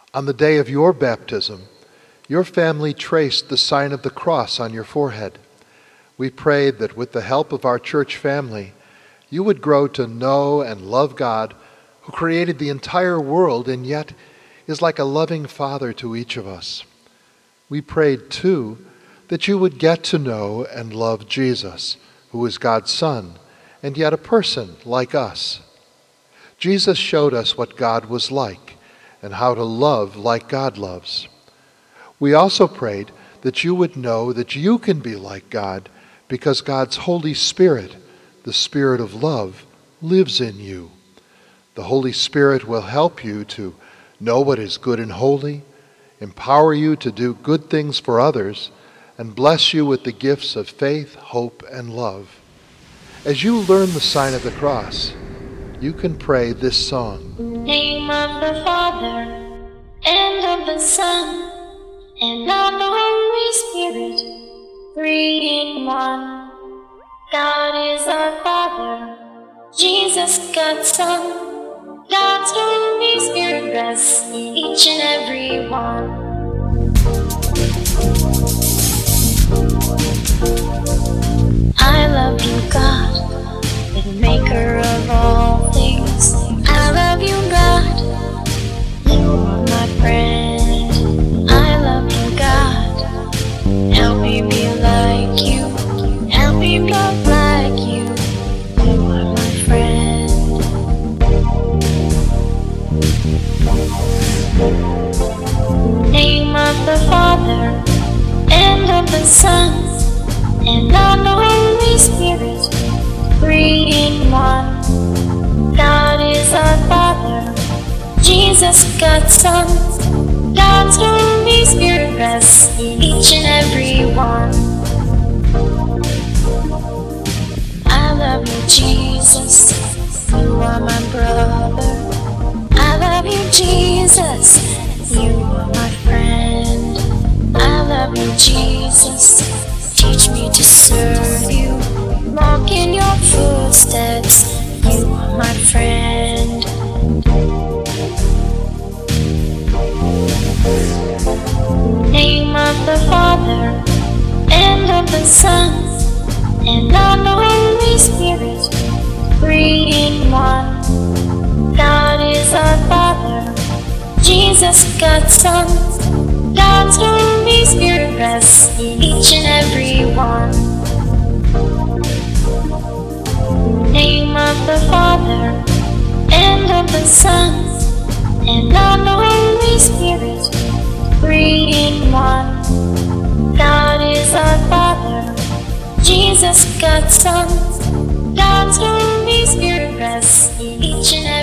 On the day of your baptism, your family traced the sign of the cross on your forehead. We prayed that with the help of our church family, you would grow to know and love God, who created the entire world and yet is like a loving Father to each of us. We prayed, too, that you would get to know and love Jesus, who is God's Son, and yet a person like us. Jesus showed us what God was like and how to love like God loves. We also prayed that you would know that you can be like God because God's Holy Spirit, the Spirit of love, lives in you. The Holy Spirit will help you to know what is good and holy, empower you to do good things for others, and bless you with the gifts of faith, hope, and love. As you learn the sign of the cross, you can pray this song. Name of the Father, and of the Son, and of the Holy Spirit, three in one. God is our Father, Jesus God's Son, God's Holy Spirit rests in each and every one. I love you, God, the maker of all things. I love you, God, you are my friend. I love you, God, help me be like you, help me love like you, you are my friend. Name of the Father, and of the Son, and of the Holy Spirit, three in one. God is our Father, Jesus God's Son, God's Holy Spirit rests in each and every one. I love you, Jesus, you are my brother. I love you, Jesus, you are my friend. I love you, Jesus, teach me to serve you, walk in your footsteps, you are my friend. Name of the Father, and of the Son, and of the Holy Spirit, three in one. God is our Father, Jesus God's Son, God's Holy Spirit rests in each and every one. Name of the Father, and of the Son, and of the Holy Spirit, three in one. God is our Father, Jesus God's Son, God's Holy Spirit rests in each and every one.